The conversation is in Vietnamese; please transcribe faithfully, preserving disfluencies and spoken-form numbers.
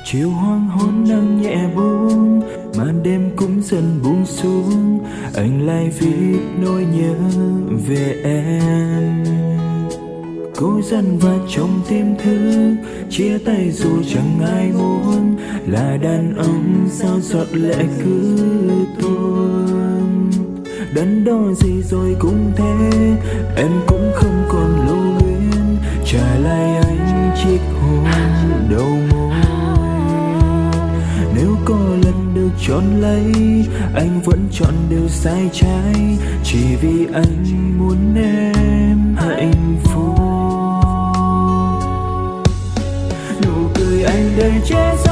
Chiều hoang hôn nắng nhẹ buông, màn đêm cũng dần buông xuống. Anh lại viết nỗi nhớ về em. Cố dằn vặt trong tim thức, chia tay dù chẳng ai muốn. Là đàn ông sao giọt lệ cứ tuôn. Đắn đo gì rồi cũng thế, em cũng không còn lưu luyến. Trả lại anh chiếc hôn đầu môi. Nếu có lần được chọn lấy, anh vẫn chọn điều sai trái. Chỉ vì anh muốn em hạnh phúc. Nụ cười anh đầy che